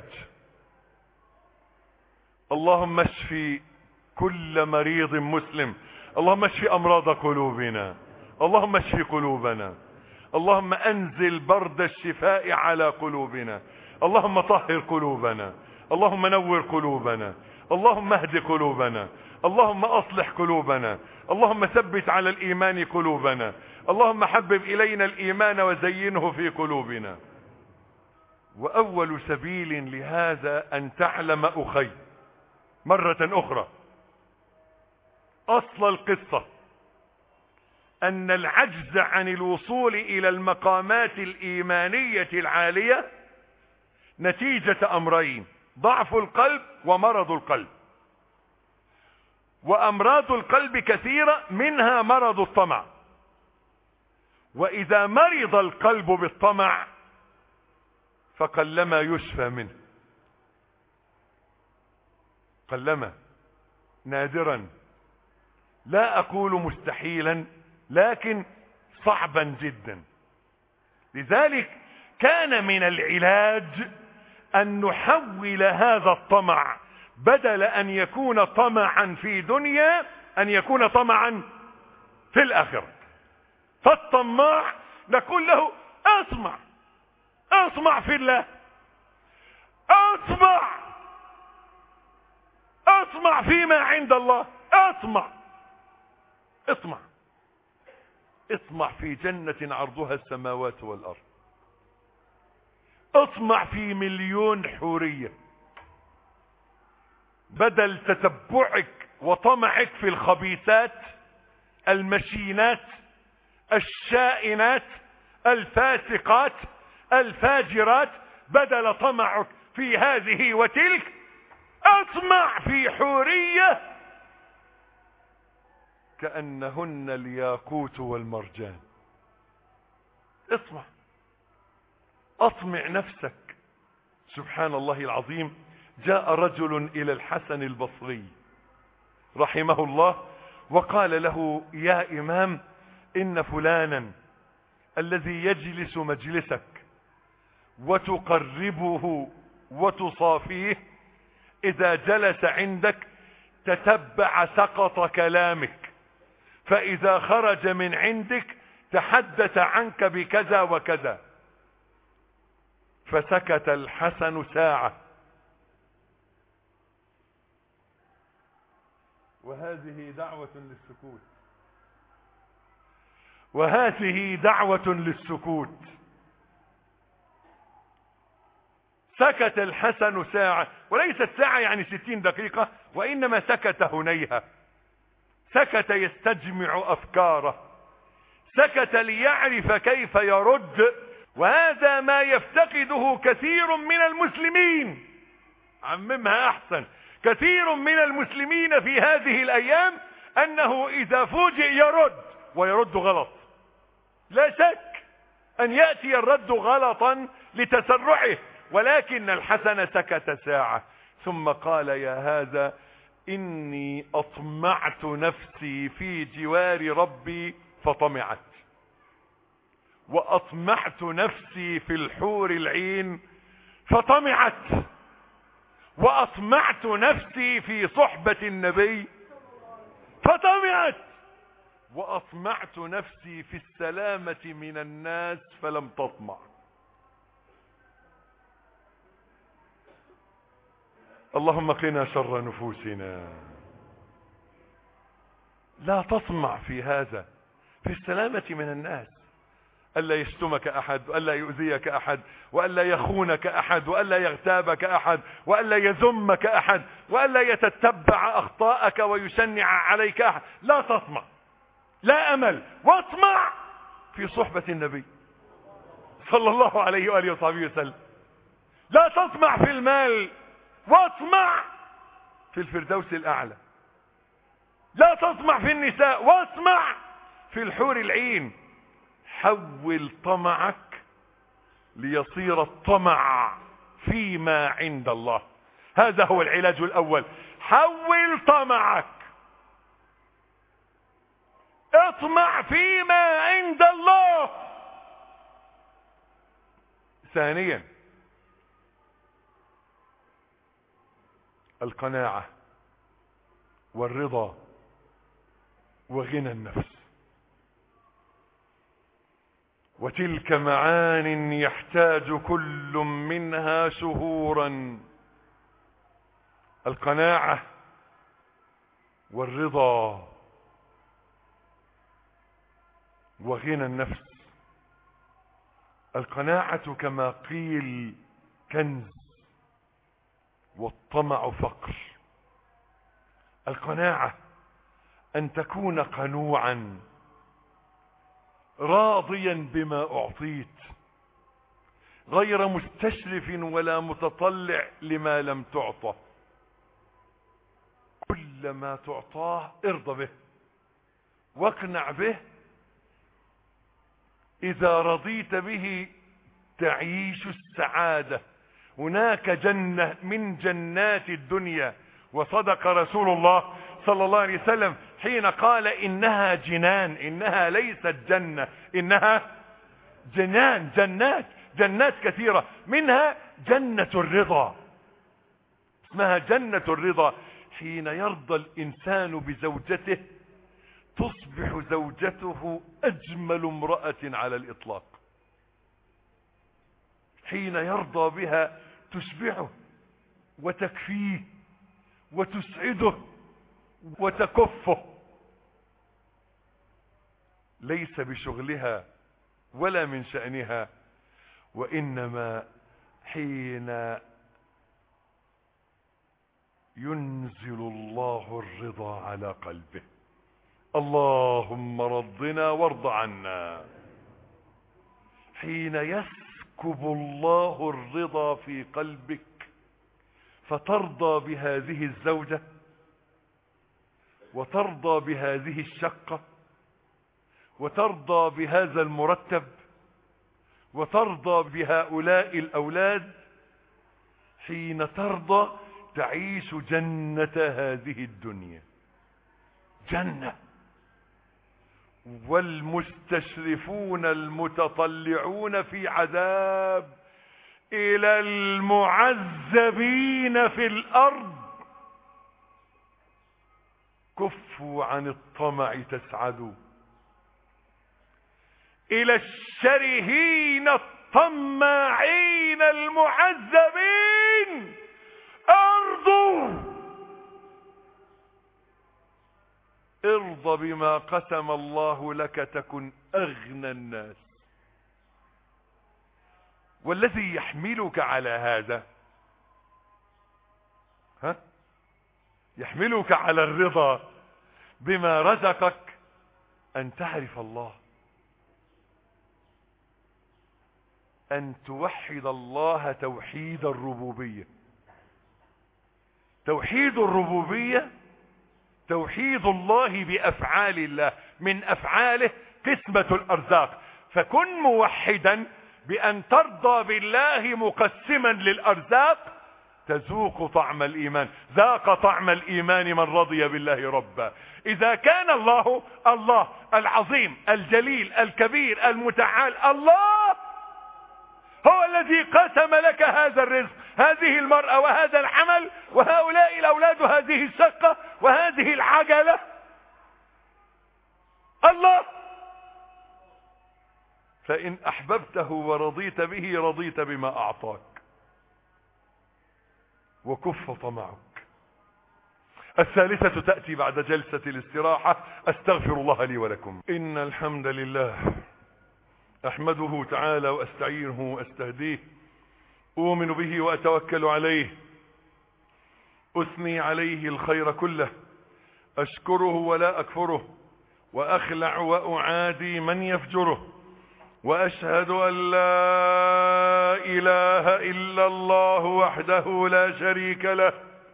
اللهم اشف كل مريض مسلم، اللهم اشف أمراض قلوبنا، اللهم اشف قلوبنا، اللهم انزل برد الشفاء على قلوبنا. اللهم طهر قلوبنا، اللهم نور قلوبنا، اللهم اهد قلوبنا، اللهم اصلح قلوبنا، اللهم ثبت على الايمان قلوبنا، اللهم حبب الينا الايمان وزينه في قلوبنا. واول سبيل لهذا ان تعلم اخي مرة اخرى اصل القصة، ان العجز عن الوصول الى المقامات الايمانية العالية نتيجة امرين: ضعف القلب ومرض القلب. وامراض القلب كثيرة، منها مرض الطمع. واذا مرض القلب بالطمع فقلما يشفى منه، قلما، نادرا، لا اقول مستحيلا، لكن صعبا جدا. لذلك كان من العلاج ان نحول هذا الطمع، بدل ان يكون طمعا في دنيا، ان يكون طمعا في الاخرة. فالطماع نقول له اطمع في الله، اطمع فيما عند الله، اطمع في جنة عرضها السماوات والارض، اطمع في 1,000,000 حورية، بدل تتبعك وطمعك في الخبيثات المشينات الشائنات الفاسقات الفاجرات. بدل طمعك في هذه وتلك، اطمع في حورية كأنهن الياقوت والمرجان. اطمع نفسك. سبحان الله العظيم، جاء رجل الى الحسن البصري رحمه الله وقال له: يا امام، ان فلانا الذي يجلس مجلسك وتقربه وتصافيه، اذا جلس عندك تتبع سقط كلامك، فاذا خرج من عندك تحدث عنك بكذا وكذا. فسكت الحسن ساعة. وهذه دعوة للسكوت. سكت الحسن ساعة، وليست ساعة يعني 60 دقيقة، وإنما سكت هنيها. سكت يستجمع أفكاره، سكت ليعرف كيف يرد. وهذا ما يفتقده كثير من المسلمين. عممها أحسن. كثير من المسلمين في هذه الأيام أنه إذا فوجئ يرد، ويرد غلط. لا شك أن يأتي الرد غلطا لتسرعه، ولكن الحسن سكت ساعة ثم قال: يا هذا، إني أطمعت نفسي في جوار ربي فطمعت، وأطمعت نفسي في الحور العين فطمعت، وأطمعت نفسي في صحبة النبي فطمعت، وأطمعت نفسي في السلامة من الناس فلم تطمع. اللهم قنا شر نفوسنا. لا تطمع في هذا، في السلامة من الناس، ألا يشتمك أحد، وألا يؤذيك أحد، وألا يخونك أحد، وألا يغتابك أحد، وألا يذمك أحد، وألا يتتبع أخطاءك ويشنع عليك أحد. لا تطمع، لا أمل. واطمع في صحبة النبي صلى الله عليه وآله وصحبه وسلم. لا تطمع في المال، واطمع في الفردوس الأعلى. لا تطمع في النساء، واطمع في الحور العين. حول طمعك ليصير الطمع فيما عند الله. هذا هو العلاج الأول. حول طمعك، اطمع فيما عند الله. ثانيا، القناعة والرضا وغنى النفس. وتلك معان يحتاج كل منها شهورا: القناعة والرضا وغنى النفس. القناعة كما قيل كنز، والطمع فقر. القناعة أن تكون قنوعا راضيا بما أعطيت، غير مستشرف ولا متطلع لما لم تعطى. كل ما تعطاه ارضى به واقنع به. إذا رضيت به تعيش السعادة. هناك جنة من جنات الدنيا، وصدق رسول الله صلى الله عليه وسلم حين قال إنها جنان، إنها ليست جنة، إنها جنان. جنات كثيرة، منها جنة الرضا، اسمها جنة الرضا. حين يرضى الإنسان بزوجته تصبح زوجته أجمل امرأة على الإطلاق. حين يرضى بها تشبعه وتكفيه وتسعده وتكفه، ليس بشغلها ولا من شأنها، وإنما حين ينزل الله الرضا على قلبه. اللهم رضنا وارض عنا. حين يسكب الله الرضا في قلبك فترضى بهذه الزوجة، وترضى بهذه الشقة، وترضى بهذا المرتب، وترضى بهؤلاء الأولاد. حين ترضى تعيش جنة هذه الدنيا، جنة. والمستشرفون المتطلعون في عذاب إلى المعذبين في الأرض. كفوا عن الطمع تسعدوا. إلى الشرهين الطماعين المعذبين ارضوا. ارضى بما قسم الله لك تكن أغنى الناس. والذي يحملك على هذا، يحملك على الرضا بما رزقك، أن تعرف الله، أن توحد الله توحيد الربوبية. توحيد الربوبية توحيد الله بأفعال الله، من أفعاله قسمة الأرزاق. فكن موحدا بأن ترضى بالله مقسما للأرزاق، تذوق طعم الإيمان. ذاق طعم الإيمان من رضي بالله ربا. إذا كان الله العظيم الجليل الكبير المتعال، الله هو الذي قسم لك هذا الرزق، هذه المرأة وهذا العمل وهؤلاء الأولاد وهذه الشقة وهذه العجلة، الله. فإن أحببته ورضيت به رضيت بما أعطاك، وكف طمعك. الثالثة تأتي بعد جلسة الاستراحة. أستغفر الله لي ولكم. إن الحمد لله أحمده تعالى وأستعينه وأستهديه، أؤمن به وأتوكل عليه، أثني عليه الخير كله، أشكره ولا أكفره، وأخلع وأعادي من يفجره، وأشهد أن لا إله إلا الله وحده لا شريك له،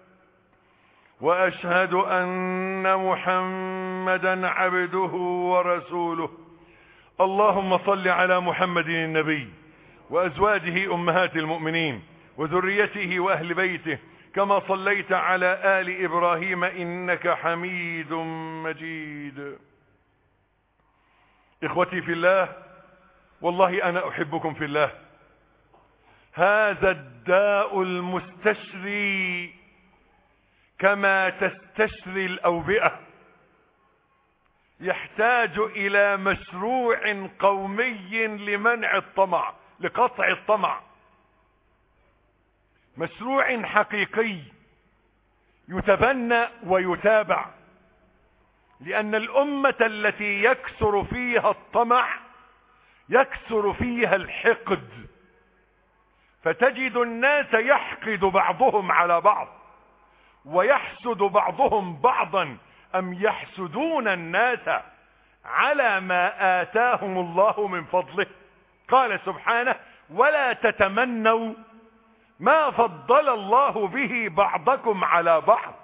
وأشهد أن محمدا عبده ورسوله. اللهم صل على محمد النبي وأزواجه أمهات المؤمنين وذريته وأهل بيته، كما صليت على آل إبراهيم إنك حميد مجيد. إخوتي في الله، والله أنا أحبكم في الله. هذا الداء المستشري كما تستشري الأوبئة، يحتاج الى مشروع قومي لمنع الطمع، لقطع الطمع، مشروع حقيقي يتبنى ويتابع. لان الامة التي يكثر فيها الطمع يكثر فيها الحقد، فتجد الناس يحقد بعضهم على بعض ويحسد بعضهم بعضا، ام يحسدون الناس على ما آتاهم الله من فضله. قال سبحانه: ولا تتمنوا ما فضل الله به بعضكم على بعض.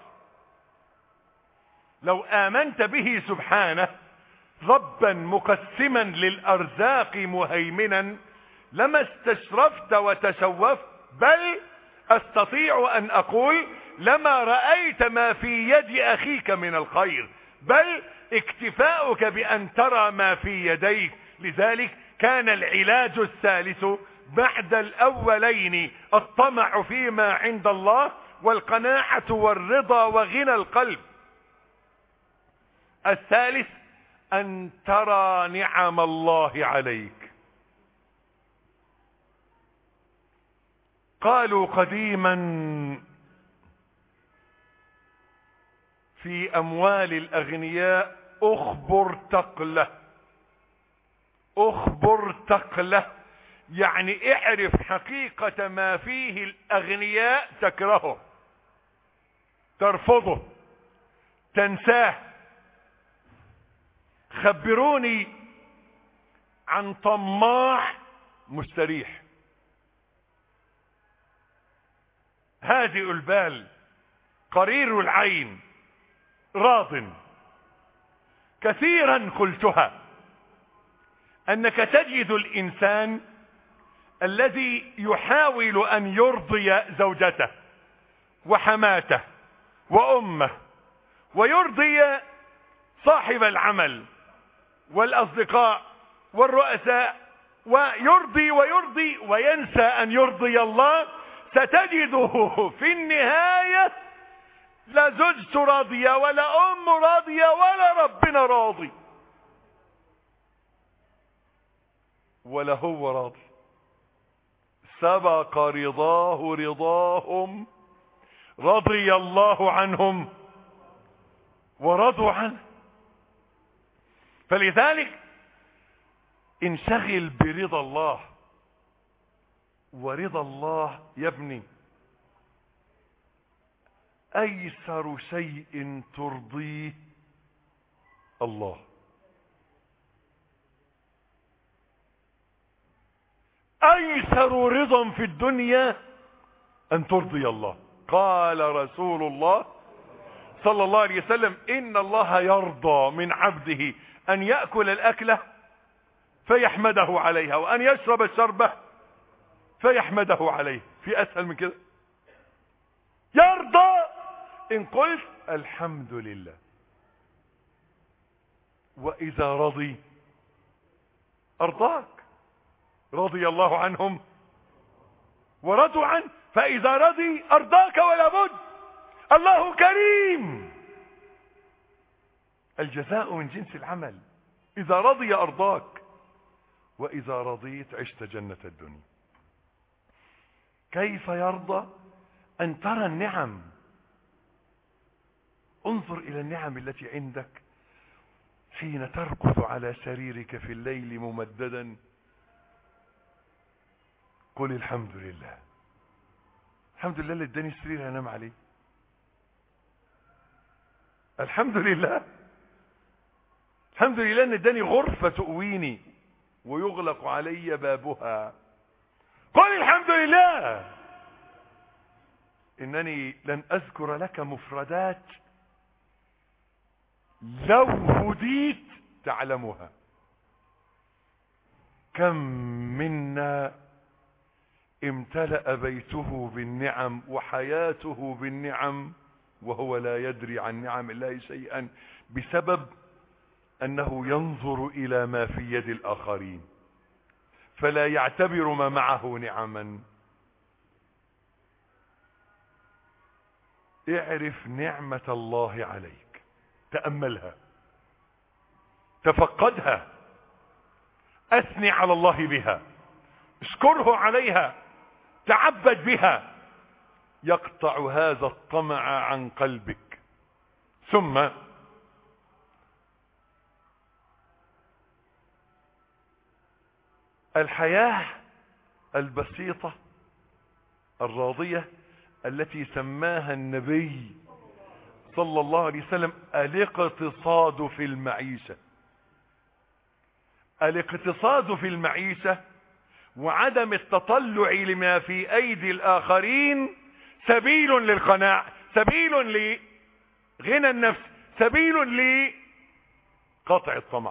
لو آمنت به سبحانه ربا مقسما للأرزاق مهيمنا لما استشرفت وتشوفت، بل استطيع ان اقول لما رأيت ما في يد اخيك من الخير، بل اكتفاؤك بان ترى ما في يديك. لذلك كان العلاج الثالث بعد الاولين الطمع فيما عند الله والقناعة والرضا وغنى القلب. الثالث ان ترى نعم الله عليك. قالوا قديما في اموال الاغنياء: اخبر تقله. اخبر تقله يعني اعرف حقيقة ما فيه الاغنياء تكرهه، ترفضه، تنساه. خبروني عن طماع مستريح، هادئ البال، قرير العين، راض. كثيرا قلتها انك تجد الانسان الذي يحاول ان يرضي زوجته وحماته وامه ويرضي صاحب العمل والاصدقاء والرؤساء، ويرضي وينسى ان يرضي الله. ستجده في النهاية لا زوجته راضية ولا ام راضية ولا ربنا راضي ولا هو راضي. سبق رضاه رضاهم رضي الله عنهم ورضوا عنه. فلذلك انشغل برضا الله. ورضا الله يا ابني ايسر شيء ترضيه الله. ايسر رضا في الدنيا ان ترضي الله. قال رسول الله صلى الله عليه وسلم: ان الله يرضى من عبده ان يأكل الاكلة فيحمده عليها، وان يشرب الشربة فيحمده عليه. في اسهل من كده؟ يرضى ان قلت الحمد لله. واذا رضي ارضاك. رضي الله عنهم ورضوا عنه. فاذا رضي ارضاك ولا بد. الله كريم، الجزاء من جنس العمل. اذا رضي ارضاك، واذا رضيت عشت جنة الدنيا. كيف يرضى؟ ان ترى النعم. انظر الى النعم التي عندك حين ترقد على سريرك في الليل ممددا. قل الحمد لله. الحمد لله اللي اداني سرير انام عليه. الحمد لله. الحمد لله ان اداني غرفة تؤويني ويغلق علي بابها. قل الحمد لله. انني لن اذكر لك مفردات لو هديت تعلمها. كم منا امتلأ بيته بالنعم وحياته بالنعم وهو لا يدري عن نعم الله شيئا، بسبب انه ينظر الى ما في يد الاخرين فلا يعتبر ما معه نعما. اعرف نعمة الله عليك، تأملها. تفقدها، اثني على الله بها، اشكره عليها، تعبد بها، يقطع هذا الطمع عن قلبك. ثم الحياة البسيطة الراضية التي سماها النبي صلى الله عليه وسلم الاقتصاد في المعيشة. الاقتصاد في المعيشة وعدم التطلع لما في ايدي الاخرين سبيل للقناعة، سبيل لغنى النفس، سبيل لقطع الطمع.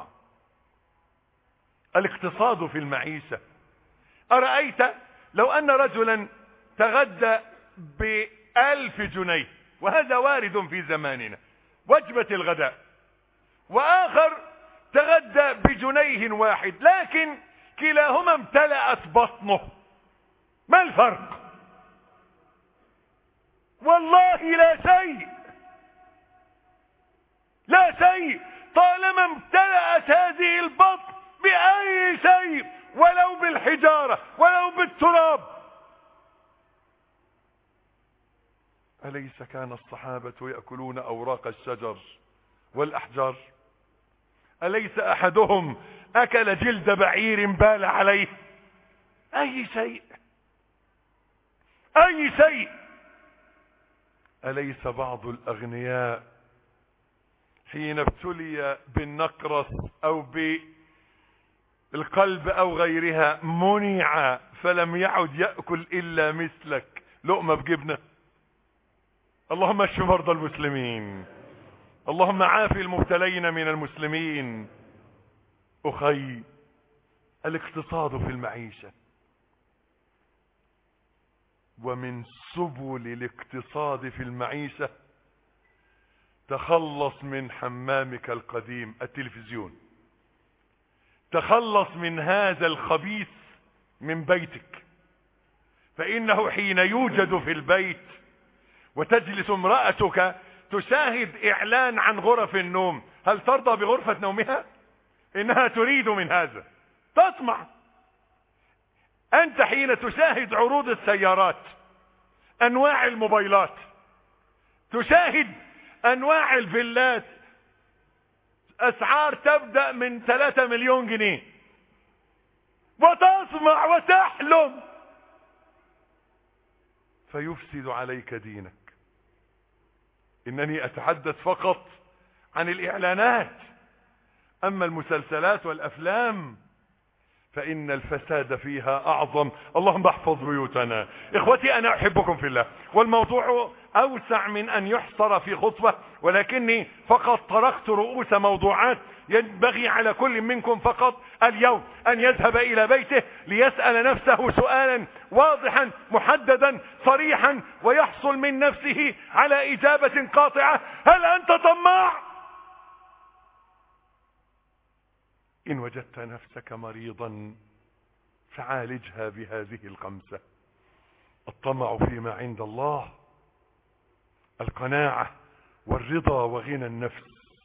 الاقتصاد في المعيشة. أرأيت لو أن رجلا تغدى ب1000 جنيه، وهذا وارد في زماننا، وجبة الغداء، وآخر تغدى ب1 واحد، لكن كلاهما امتلأت بطنه، ما الفرق؟ والله لا شيء، لا شيء، طالما امتلأت هذه البطن بأي شيء، ولو بالحجارة ولو بالتراب. أليس كان الصحابة يأكلون أوراق الشجر والأحجار؟ أليس أحدهم أكل جلد بعير بال عليه؟ أي شيء، أي شيء. أليس بعض الأغنياء حين ابتلي بالنقرس أو بالقلب أو غيرها منع فلم يعد يأكل إلا مثلك لقمة بجبنة؟ اللهم اشف مرضى المسلمين، اللهم عافي المبتلين من المسلمين. أخي، الاقتصاد في المعيشة، ومن سبل الاقتصاد في المعيشة تخلص من حمامك القديم التلفزيون، تخلص من هذا الخبيث من بيتك، فإنه حين يوجد في البيت وتجلس امرأتك تشاهد إعلان عن غرف النوم، هل ترضى بغرفة نومها؟ إنها تريد من هذا، تطمع. أنت حين تشاهد عروض السيارات، أنواع الموبايلات، تشاهد أنواع الفيلات، أسعار تبدأ من 3 مليون جنيه، وتصمع وتحلم، فيفسد عليك دينك. إنني أتحدث فقط عن الإعلانات، أما المسلسلات والأفلام فإن الفساد فيها أعظم. اللهم احفظ بيوتنا. إخوتي، أنا أحبكم في الله، والموضوع أوسع من أن يحصر في خطبة، ولكني فقط طرقت رؤوس موضوعات ينبغي على كل منكم فقط اليوم أن يذهب إلى بيته ليسأل نفسه سؤالا واضحا محددا صريحا، ويحصل من نفسه على إجابة قاطعة: هل أنت طماع؟ إن وجدت نفسك مريضا فعالجها بهذه الخمسة: الطمع فيما عند الله، القناعة والرضا وغنى النفس،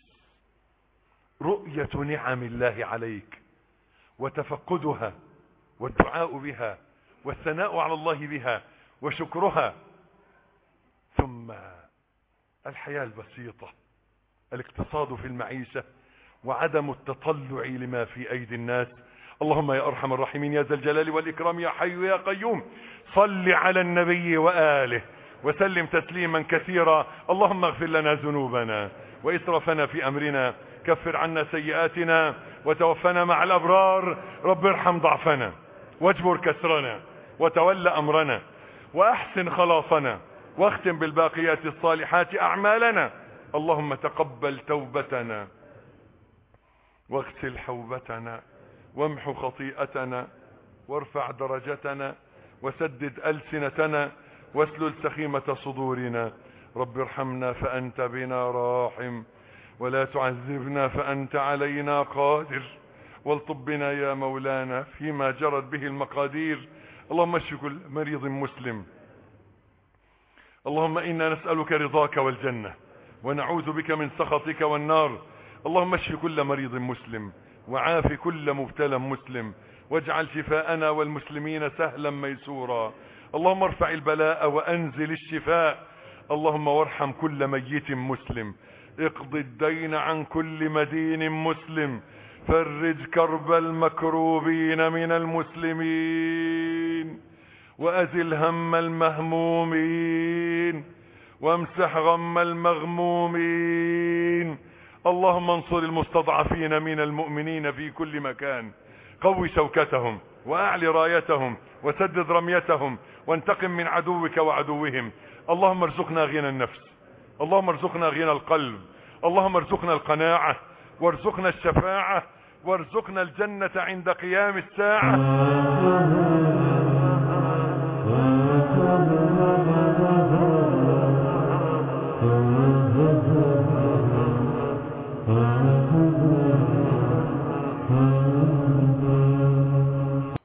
رؤية نعم الله عليك وتفقدها والدعاء بها والثناء على الله بها وشكرها، ثم الحياة البسيطة، الاقتصاد في المعيشة وعدم التطلع لما في أيدي الناس. اللهم يا أرحم الراحمين يا ذا الجلال والإكرام يا حي يا قيوم، صل على النبي وآله وسلم تسليما كثيرا. اللهم اغفر لنا ذنوبنا وإسرافنا في أمرنا، كفر عنا سيئاتنا وتوفنا مع الأبرار. رب ارحم ضعفنا واجبر كسرنا وتول أمرنا وأحسن خلاصنا، واختم بالباقيات الصالحات أعمالنا. اللهم تقبل توبتنا واغسل حوبتنا وامحو خطيئتنا وارفع درجتنا وسدد ألسنتنا واسلل سخيمة صدورنا. رب ارحمنا فأنت بنا راحم، ولا تعذبنا فأنت علينا قادر، والطب بنا يا مولانا فيما جرت به المقادير. اللهم اشف كل مريض مسلم. اللهم إنا نسألك رضاك والجنة ونعوذ بك من سخطك والنار. اللهم اشف كل مريض مسلم وعاف كل مبتلى مسلم، واجعل شفاءنا والمسلمين سهلا ميسورا. اللهم ارفع البلاء وأنزل الشفاء. اللهم وارحم كل ميت مسلم، اقض الدين عن كل مدين مسلم، فرج كرب المكروبين من المسلمين، وأزل هم المهمومين، وامسح غم المغمومين. اللهم انصر المستضعفين من المؤمنين في كل مكان، قوي شوكتهم وأعلي رايتهم وسدد رميتهم، وانتقم من عدوك وعدوهم. اللهم ارزقنا غنى النفس، اللهم ارزقنا غنى القلب، اللهم ارزقنا القناعة، وارزقنا الشفاعة، وارزقنا الجنة عند قيام الساعة.